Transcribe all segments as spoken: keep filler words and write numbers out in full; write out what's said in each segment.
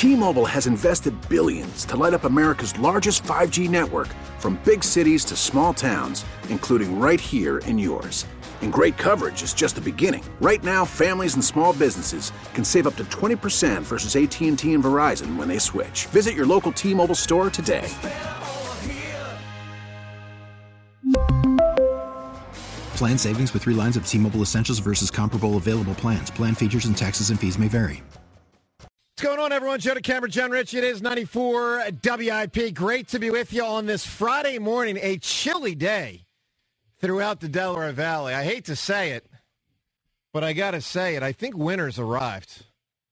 T-Mobile has invested billions to light up America's largest five G network, from big cities to small towns, including right here in yours. And great coverage is just the beginning. Right now, families and small businesses can save up to twenty percent versus A T and T and Verizon when they switch. Visit your local T-Mobile store today. Plan savings with three lines of T-Mobile Essentials versus comparable available plans. Plan features and taxes and fees may vary. What's going on, everyone? Joe DeCamera, John Rich. It is ninety-four W I P. Great to be with you on this Friday morning, a chilly day throughout the Delaware Valley. I hate to say it, but I got to say it. I think winter's arrived.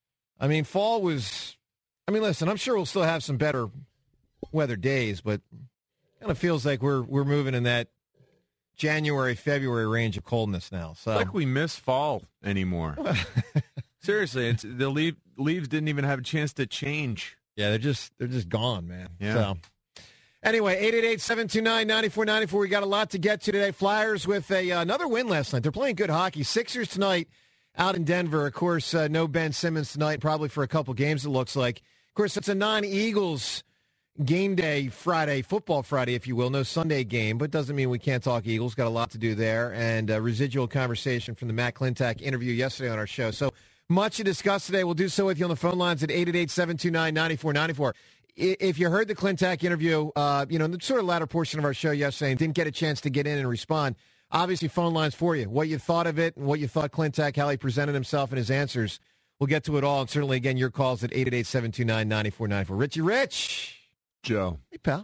I mean, fall was, I mean, listen, I'm sure we'll still have some better weather days, but it kind of feels like we're we're moving in that January, February range of coldness now. So, it's like we miss fall anymore. Seriously, it's, the leaf, leaves didn't even have a chance to change. Yeah, they're just they're just gone, man. Yeah. So, anyway, eight eight eight, seven two nine, nine four nine four. We got a lot to get to today. Flyers with a uh, another win last night. They're playing good hockey. Sixers tonight out in Denver. Of course, uh, no Ben Simmons tonight, probably for a couple games, it looks like. Of course, it's a non-Eagles game day Friday, football Friday, if you will. No Sunday game, but doesn't mean we can't talk Eagles. Got a lot to do there. And uh, residual conversation from the Matt Klintak interview yesterday on our show. So much to discuss today. We'll do so with you on the phone lines at eight eight eight, seven two nine, nine four nine four. If you heard the Klintak interview, uh, you know, in the sort of latter portion of our show yesterday and didn't get a chance to get in and respond, obviously phone lines for you. What you thought of it and what you thought Klintak, how he presented himself and his answers. We'll get to it all. And certainly, again, your calls at eight eight eight, seven two nine, nine four nine four. Richie Rich. Joe. Hey, pal.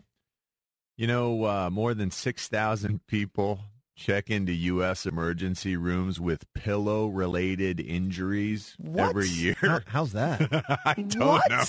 You know, uh, more than six thousand people check into U S emergency rooms with pillow-related injuries what? every year. How, how's that? I don't what? know.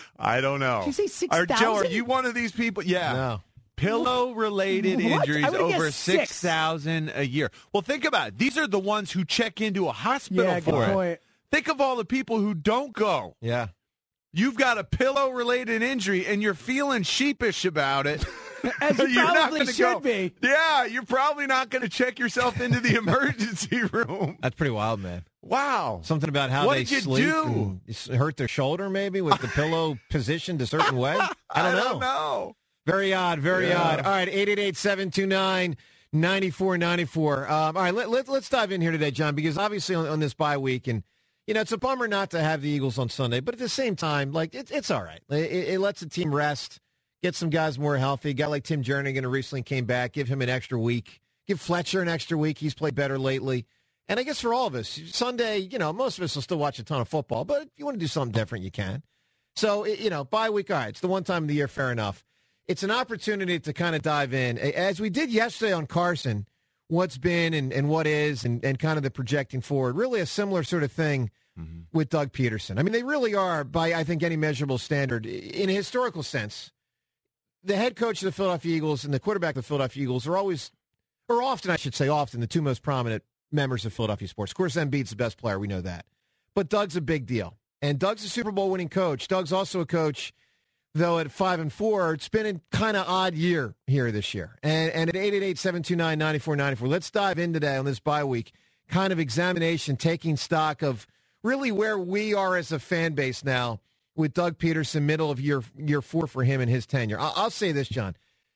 I don't know. Did you say six Are, Joe, are thousand? you one of these people? Yeah. No. Pillow-related What? injuries I would've over guessed six six. thousand a year. Well, think about it. These are the ones who check into a hospital Yeah, for good it. point. Think of all the people who don't go. Yeah. You've got a pillow-related injury, and you're feeling sheepish about it. As you You're not probably gonna should go. be. Yeah, you're probably not going to check yourself into the emergency room. That's pretty wild, man. Wow. Something about how What they did you sleep do? and s- hurt their shoulder, maybe, with the pillow positioned a certain way. I don't know. don't know. Very odd, very Yeah. odd. All right, eight eight eight, seven two nine, nine four nine four. Um, all right, let, let, let's dive in here today, John, because obviously on, on this bye week, and, you know, it's a bummer not to have the Eagles on Sunday, but at the same time, like, it, it's all right. It, it lets the team rest, get some guys more healthy. A guy like Tim Jernigan who recently came back, give him an extra week. Give Fletcher an extra week. He's played better lately. And I guess for all of us, Sunday, you know, most of us will still watch a ton of football, but if you want to do something different, you can. So, you know, bye week, all right, it's the one time of the year, fair enough. It's an opportunity to kind of dive in. As we did yesterday on Carson, what's been and, and what is and, and kind of the projecting forward, really a similar sort of thing mm-hmm. with Doug Peterson. I mean, they really are, by I think any measurable standard, in a historical sense, the head coach of the Philadelphia Eagles and the quarterback of the Philadelphia Eagles are always, or often, I should say often, the two most prominent members of Philadelphia sports. Of course, Embiid's the best player. We know that. But Doug's a big deal. And Doug's a Super Bowl winning coach. Doug's also a coach, though, at five and four. It's been a kind of odd year here this year. And, and at eight eight eight, seven two nine, nine four nine four, let's dive in today on this bye week, kind of examination, taking stock of really where we are as a fan base now with Doug Peterson, middle of year year four for him and his tenure. I'll, I'll say this, John.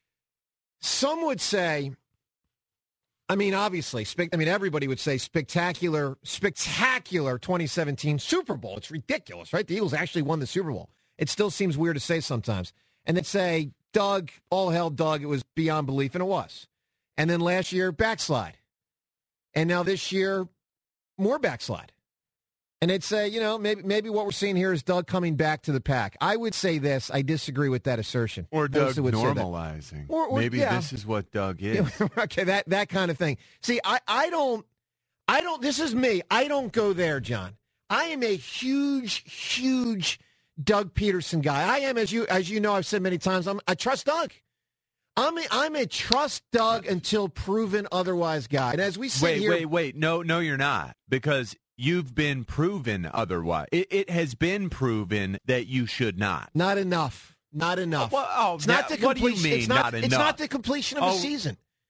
Some would say, I mean, obviously, spe- I mean, everybody would say spectacular, spectacular twenty seventeen Super Bowl. It's ridiculous, right? The Eagles actually won the Super Bowl. It still seems weird to say sometimes. And then say, Doug, all hell, Doug, it was beyond belief, and it was. And then last year, backslide. And now this year, more backslide. And they'd say, you know, maybe maybe what we're seeing here is Doug coming back to the pack. I would say this. I disagree with that assertion. Or Doug would normalizing. Or, or, maybe yeah. this is what Doug is. Okay, that, that kind of thing. See, I, I don't, I don't, this is me. I don't go there, John. I am a huge, huge Doug Peterson guy. I am, as you as you know, I've said many times, I'm, I trust Doug. I'm a, I'm a trust Doug until proven otherwise guy. And as we sit wait, here, wait, wait. No, no, you're not. Because you've been proven otherwise. It, it has been proven that you should not. Not enough. Not enough. Well, oh, it's now, not the what do you completion. mean, it's not, not It's enough? not the completion of Oh, a season.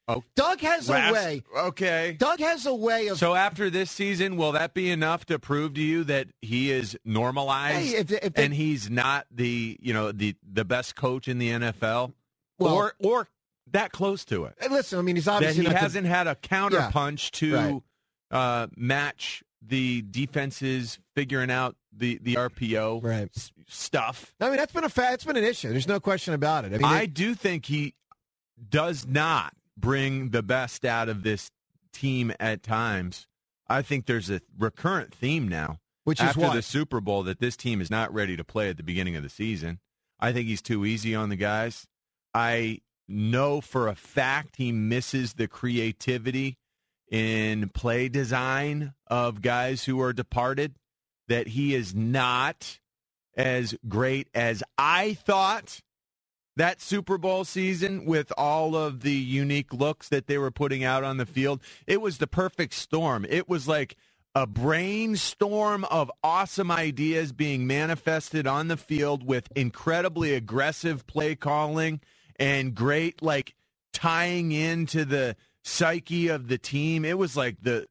Oh, Doug has last, a way. Okay. Doug has a way of. So after this season, will that be enough to prove to you that he is normalized hey, if, if they, and he's not the you know the the best coach in the N F L, well, or or that close to it? Listen, I mean, he's obviously that he not hasn't the, had a counterpunch yeah, to right. uh, match the defenses figuring out the the R P O right. s- stuff. I mean, that's been a fa- it's been an issue. There's no question about it. I mean, I it, do think he does not bring the best out of this team at times. I think there's a recurrent theme now, which is after what? the Super Bowl, that this team is not ready to play at the beginning of the season. I think he's too easy on the guys. I know for a fact he misses the creativity in play design of guys who are departed, that he is not as great as I thought that Super Bowl season with all of the unique looks that they were putting out on the field. It was the perfect storm. It was like a brainstorm of awesome ideas being manifested on the field with incredibly aggressive play calling and great, like, tying into the psyche of the team. It was like the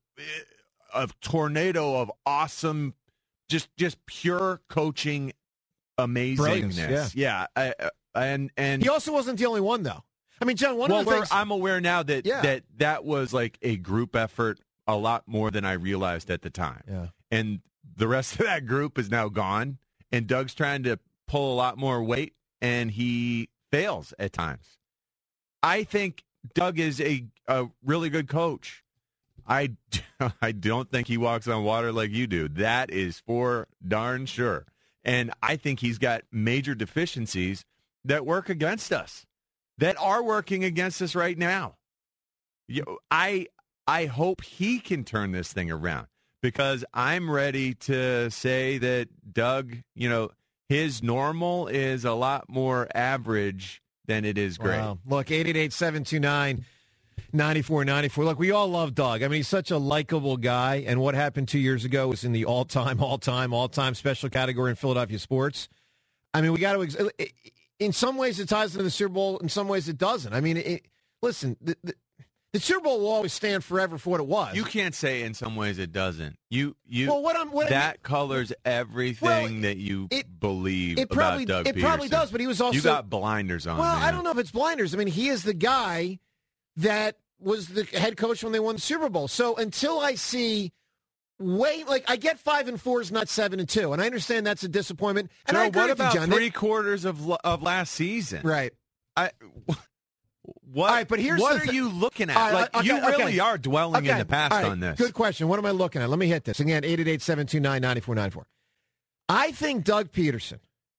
a tornado of awesome, just just pure coaching amazingness. Yeah, yeah I, and and he also wasn't the only one, though. I mean, John, one well, of the things I'm aware now that yeah. that that was like a group effort, a lot more than I realized at the time. Yeah, and the rest of that group is now gone, and Doug's trying to pull a lot more weight, and he fails at times. I think Doug is a, a really good coach. I, I don't think he walks on water like you do. That is for darn sure. And I think he's got major deficiencies that work against us, that are working against us right now. You, I I hope he can turn this thing around, because I'm ready to say that Doug, you know, his normal is a lot more average than it is great. Wow. Look, eight eight eight, seven two nine, nine four nine four. Look, we all love Doug. I mean, he's such a likable guy, and what happened two years ago was in the all-time, all-time, all-time special category in Philadelphia sports. I mean, we got to – in some ways it ties into the Super Bowl, in some ways it doesn't. I mean, it, listen, the, the, the Super Bowl will always stand forever for what it was. You can't say in some ways it doesn't. You you well, what I'm, what that I mean, colors everything well, that you it, believe it probably, about Doug It Peterson. probably does, but he was also – You got blinders on, Well, man. I don't know if it's blinders. I mean, he is the guy that was the head coach when they won the Super Bowl. So until I see way – like, I get five and four is not seven and two, and I understand that's a disappointment. And Joe, I agree what with you, about John. three quarters of of last season? Right. I what? All right, but here's what the are th- you looking at? All right, like okay, you really okay. are dwelling Okay. in the past All right, on this. Good question. What am I looking at? Let me hit this. Again, eight eight eight, seven two nine, nine four nine four. I think Doug Peterson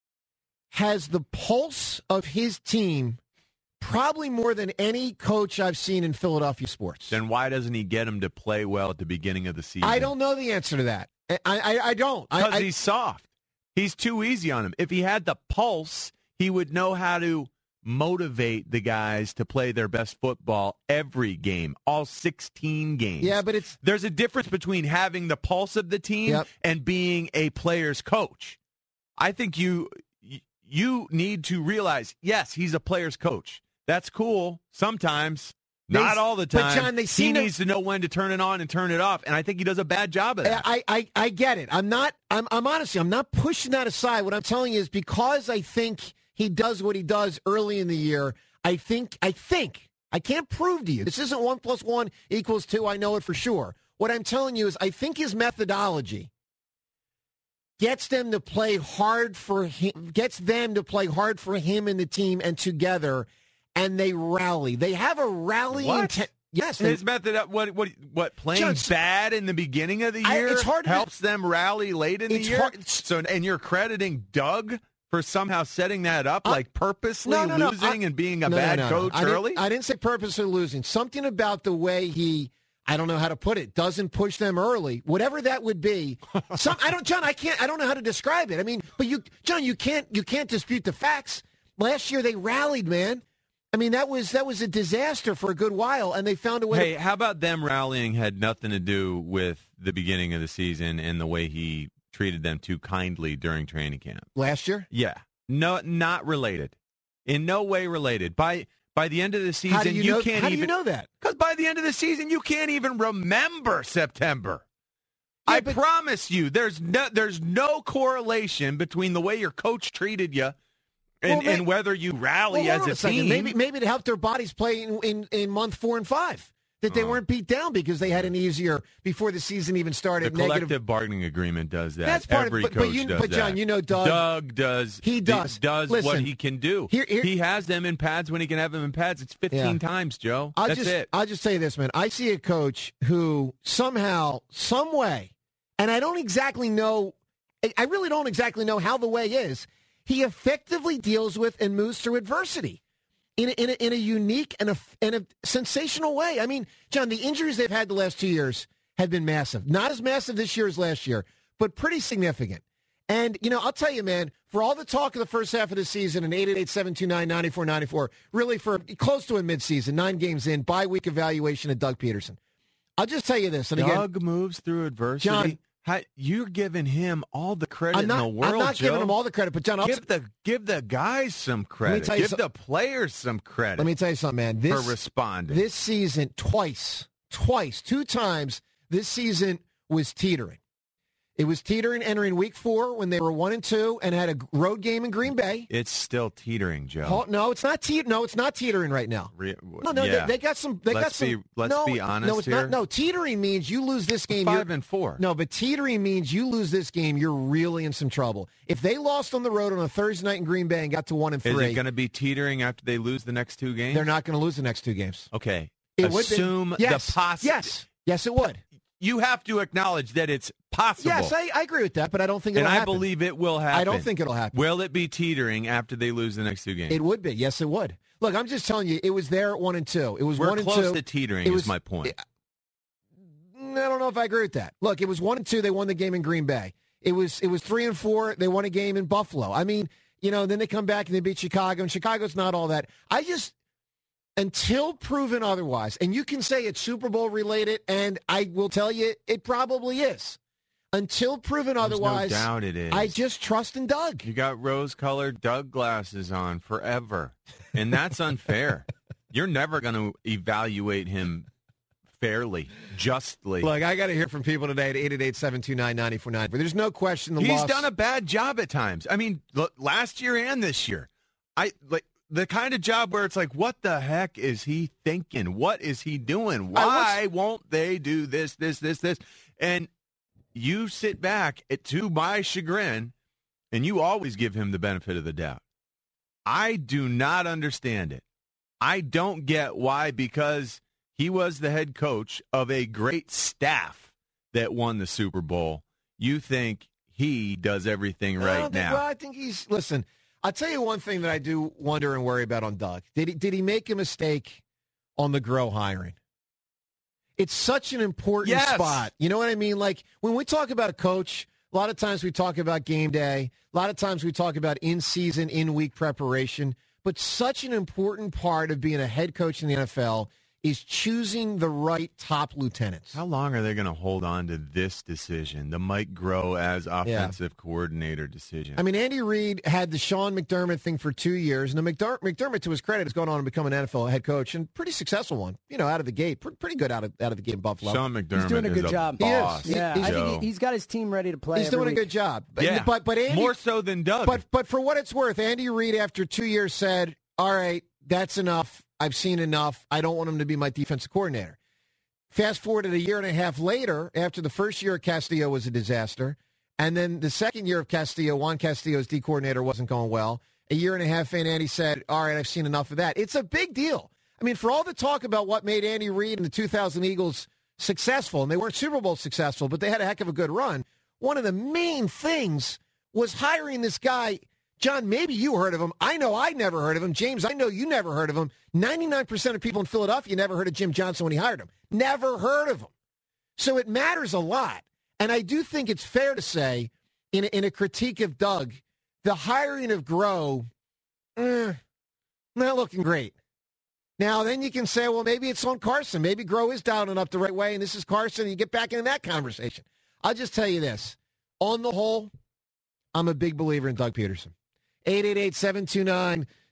has the pulse of his team probably more than any coach I've seen in Philadelphia sports. Then why doesn't he get him to play well at the beginning of the season? I don't know the answer to that. I I, I don't. Because I, I, he's soft. He's too easy on him. If he had the pulse, he would know how to motivate the guys to play their best football every game, all sixteen games. Yeah, but it's there's a difference between having the pulse of the team Yep. and being a player's coach. I think you you need to realize, yes, he's a player's coach. That's cool sometimes. They- Not all the but, time. John, they he seem to- needs to know when to turn it on and turn it off, and I think he does a bad job of that. I, I, I get it. I'm not, I'm, I'm honestly, I'm not pushing that aside. What I'm telling you is because I think he does what he does early in the year, I think, I think, I can't prove to you. This isn't one plus one equals two. I know it for sure. What I'm telling you is I think his methodology gets them to play hard for him, gets them to play hard for him and the team and together, and they rally. They have a rallying What? intent. Yes, they, His method, what, what, what, playing John, bad in the beginning of the I- year it's hard to- helps them rally late in the It's year? hard- So, and you're crediting Doug for somehow setting that up, I- like purposely No, no, no. losing I- and being a no, no, bad no, no. coach I didn't- early? I didn't say purposely losing. Something about the way he, I don't know how to put it, doesn't push them early. Whatever that would be. Some, I don't, John. I can't. I don't know how to describe it. I mean, but you, John, you can't. You can't dispute the facts. Last year they rallied, man. I mean, that was that was a disaster for a good while, and they found a way. Hey, to, how about them rallying had nothing to do with the beginning of the season and the way he treated them too kindly during training camp? last year. Yeah. No, not related. In no way related. By By the end of the season, How do you, you know, can't how even. do you know that? Because by the end of the season, you can't even remember September. Yeah, I but- promise you, there's no there's no correlation between the way your coach treated you and, Well, may- and whether you rally Well, hold as on a, a second. team. Maybe maybe to help their bodies play in, in, in month four and five. That they Oh. weren't beat down because they had an easier before the season even the started. collective negative. bargaining agreement does that. That's part of it, Every but- but coach you- does but, John, that. you know Doug- Doug does. He does. does what Listen, he can do. here- here- he has them in pads when he can have them in pads. It's fifteen Yeah. times, Joe. I'll That's just, it. I'll just say this, man. I see a coach who somehow, some way, and I don't exactly know, I- I really don't exactly know how the way is, he effectively deals with and moves through adversity in a, in a, in a unique and a, and a sensational way. I mean, John, the injuries they've had the last two years have been massive. Not as massive this year as last year, but pretty significant. And, you know, I'll tell you, man, for all the talk of the first half of the season and eight eight eight, seven two nine, nine four nine four, really for close to a midseason, nine games in, bye-week evaluation of Doug Peterson. I'll just tell you this. And again, Doug moves through adversity. John- How, you're giving him all the credit I'm not, in the world, I'm not Joe. giving him all the credit, but, John, I'll give t- the give the guys some credit. tell you Give some- the players some credit let me tell you something, man. This, for responding. This season, twice, twice, two times, this season was teetering. It was teetering entering week four when they were one and two and had a road game in Green Bay. it's still teetering, Joe. Oh, no, it's not te- No, it's not teetering right now. Re- No, no, yeah. they, they got some. They Let's got some. be- let's no, be honest No, it's here. not. No, teetering means you lose this game. Five you're, and four. No, but teetering means you lose this game. You're really in some trouble. If they lost on the road on a Thursday night in Green Bay and got to one and Is three, it going to be teetering after they lose the next two games? they're not going to lose the next two games. Okay. It would be. Assume Yes. the possibility. Yes, yes, it would. You have to acknowledge that it's possible. Yes, I, I agree with that, but I don't think and it'll I happen. believe it will happen. I don't think it'll happen. Will it be teetering after they lose the next two games? It would be. Yes, it would. Look, I'm just telling you, it was there at one and two. It was We're one and close two. to teetering It is was- my point. I don't know if I agree with that. Look, it was one and two. They won the game in Green Bay. It was it was three and four. They won a game in Buffalo. I mean, you know, then they come back and they beat Chicago, and Chicago's not all that. I just until proven otherwise, and you can say it's Super Bowl related, and I will tell you it probably is. Until proven There's otherwise, no doubt it is. I just trust in Doug. You got rose-colored Doug glasses on forever, and that's unfair. You're never going to evaluate him fairly, justly. Look, I got to hear from people today at eight eight eight, seven two nine, nine four nine four. There's no question the He's loss. done a bad job at times. I mean, look, last year and this year, I like the kind of job where it's like, what the heck is he thinking? What is he doing? Why won't they do this, this, this, this? And you sit back, at, to my chagrin, and you always give him the benefit of the doubt. I do not understand it. I don't get why, because he was the head coach of a great staff that won the Super Bowl. You think he does everything I right don't think- now? Well, I think he's listen. I'll tell you one thing that I do wonder and worry about on Doug. Did he did he make a mistake on the grow hiring? It's such an important Yes. spot. You know what I mean? Like when we talk about a coach, a lot of times we talk about game day. A lot of times we talk about in-season, in-week preparation. But such an important part of being a head coach in the N F L is choosing the right top lieutenants. How long are they going to hold on to this decision, the Mike Groh as offensive coordinator decision? I mean, Andy Reid had the Sean McDermott thing for two years, and the McDer- McDermott, to his credit, has gone on to become an N F L head coach, and pretty successful one. You know, out of the gate, Pre- pretty good out of out of the gate in Buffalo. Sean McDermott He's doing a is good a job. He is. boss. He- Yeah, he's- I Joe. think he- he's got his team ready to play. He's every doing a week. good job. But, Yeah, but but Andy, more so than Doug. But but for what it's worth, Andy Reid, after two years, said, "All right, that's enough. I've seen enough. I don't want him to be my defensive coordinator." Fast forward to a year and a half later, after the first year of Castillo was a disaster, and then the second year of Castillo, Juan Castillo's D coordinator wasn't going well. A year and a half in, Andy said, "All right, I've seen enough of that." It's a big deal. I mean, for all the talk about what made Andy Reid and the two thousand Eagles successful, and they weren't Super Bowl successful, but they had a heck of a good run, one of the main things was hiring this guy. John, maybe you heard of him. I know I never heard of him. James, I know you never heard of him. ninety-nine percent of people in Philadelphia never heard of Jim Johnson when he hired him. Never heard of him. So it matters a lot. And I do think it's fair to say, in a, in a critique of Doug, the hiring of Groh, eh, not looking great. Now, then you can say, well, maybe it's on Carson. Maybe Groh is dialing up the right way, and this is Carson, and you get back into that conversation. I'll just tell you this. On the whole, I'm a big believer in Doug Peterson. eight eight eight, seven two nine,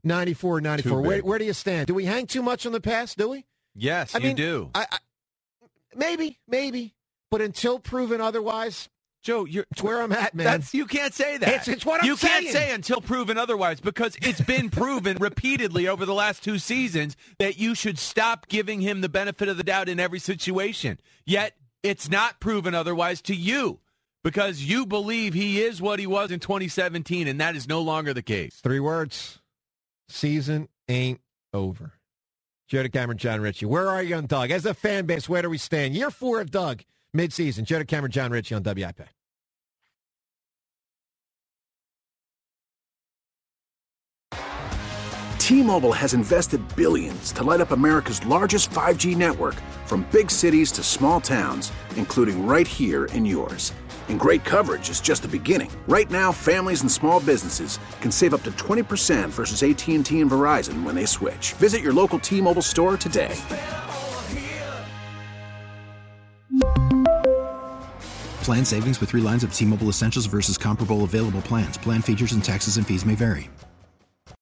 ninety-four ninety-four. Too Where, big. where do you stand? Do we hang too much on the past? Do we? Yes, I you mean, do. I, I, maybe, maybe. But until proven otherwise, Joe, you're it's where I'm at, man. That's, you can't say that. It's, it's what I'm you saying. can't say until proven otherwise, because it's been proven repeatedly over the last two seasons that you should stop giving him the benefit of the doubt in every situation. Yet it's not proven otherwise to you, because you believe he is what he was in twenty seventeen, and that is no longer the case. Three words. Season ain't over. Joe Cameron, John Ritchie. Where are you on Doug? As a fan base, where do we stand? Year four of Doug, midseason. Joe Cameron, John Ritchie on W I P. T-Mobile has invested billions to light up America's largest five G network, from big cities to small towns, including right here in yours. And great coverage is just the beginning. Right now, families and small businesses can save up to twenty percent versus A T and T and Verizon when they switch. Visit your local T-Mobile store today. Plan savings with three lines of T-Mobile Essentials versus comparable available plans. Plan features and taxes and fees may vary.